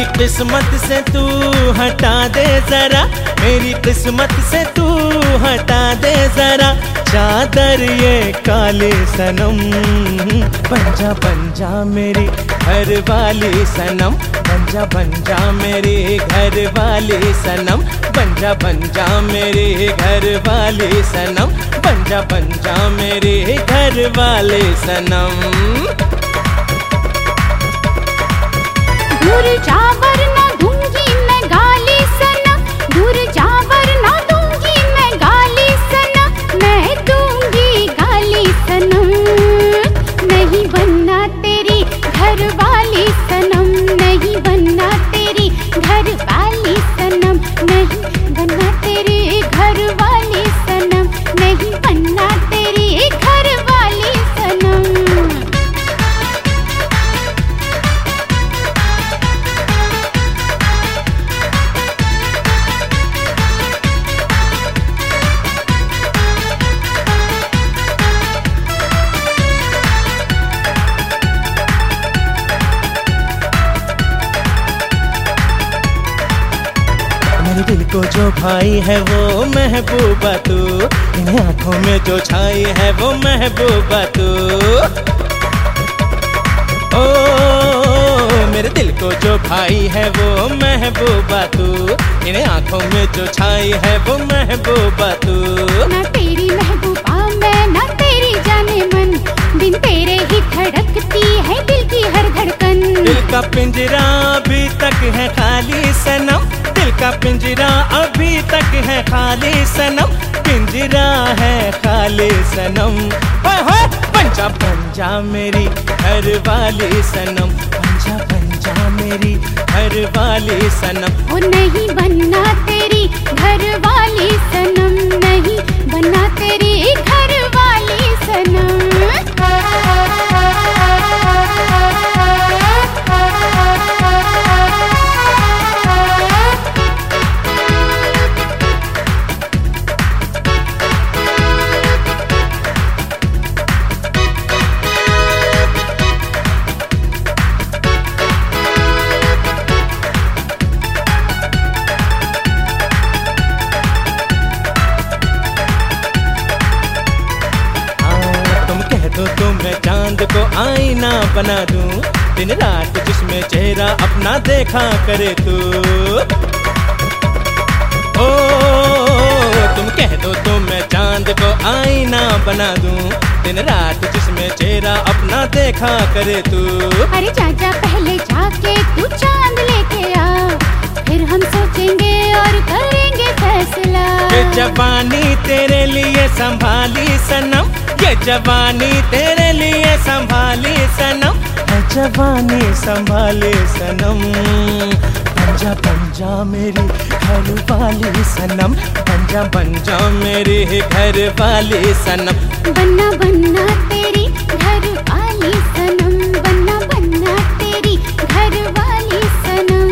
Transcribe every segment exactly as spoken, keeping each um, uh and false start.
किस्मत से तू हटा दे जरा, मेरी किस्मत से तू हटा दे जरा चादर ये काली सनम। बंजा बंजा मेरी घर वाली सनम, बंजा बंजा मेरी घर वाली सनम, बंजा बंजा मेरी घर वाली सनम, बंजा बंजा मेरी घर वाली सनम। दूर जा वरना दूंगी मैं गाली सनम, दूर जा वरना दूंगी मैं गाली सनम, मैं दूंगी गाली सनम। नहीं बनना तेरी घर वाली सनम, नहीं बनना तेरी घर वाली सनम, नहीं बनना तेरी घर वाली सनम, नहीं बनना तेरी घर वाली सनम। मेरे दिल को जो भाई है वो महबूबा तू, इन आँखों में जो छाई है वो महबूबा तू। ओ मेरे दिल को जो भाई है वो महबूबा तू, इन आँखों में जो छाई है वो महबूबा तू। ना तेरी महबूबा मैं ना तेरी जाने मन, बिन तेरे ही धड़कती है दिल की हर धड़कन। दिल का पिंजरा अभी तक है खाली सनम, दिल का पिंजरा अभी तक है खाली सनम, पिंजरा है खाली सनम। पंजा पंजा मेरी घर वाली सनम, पंजा पंजा मेरी घर वाली सनम। ओ नहीं बनना तेरी घर वाली सनम, नहीं बनना तेरी घर वाली सनम। तो तो मैं चांद को आईना बना दूं, दिन रात जिसमें चेहरा अपना देखा करे तू। ओ तुम कह दो तो मैं चांद को आईना बना दूं, दिन रात जिसमें चेहरा अपना देखा करे तू। अरे चाचा पहले जाके तू चांद लेके आ, फिर हम सोचेंगे और करेंगे फैसला। ये जवानी तेरे लिए संभाली सनम, ये जवानी तेरे लिए संभाली सनम, ये जवानी संभाली सनम। पंजा पंजा मेरी घर वाली सनम, पंजा पंजा मेरी घर वाली सनम। बनना बनना तेरी घर वाली सनम, बनना बनना तेरी घर वाली सनम।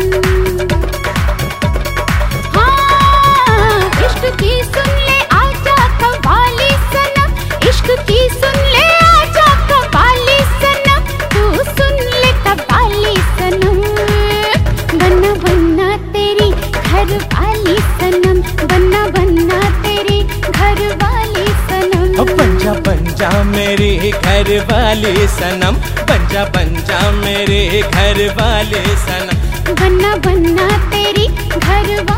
हाँ इश्क की सुन ले आजा कव्वाली सनम, इश्क की सुन ले आजा कव्वाली सनम, तू सुन ले कव्वाली सनम। बनना बनना तेरी घर वाली सनम, बनना बनना तेरी घर वाली सनम। पंजा पंजा मेरी घर वाली सनम, पंजा पंजा मेरे घर वाली सनम। बनना बनना तेरी घर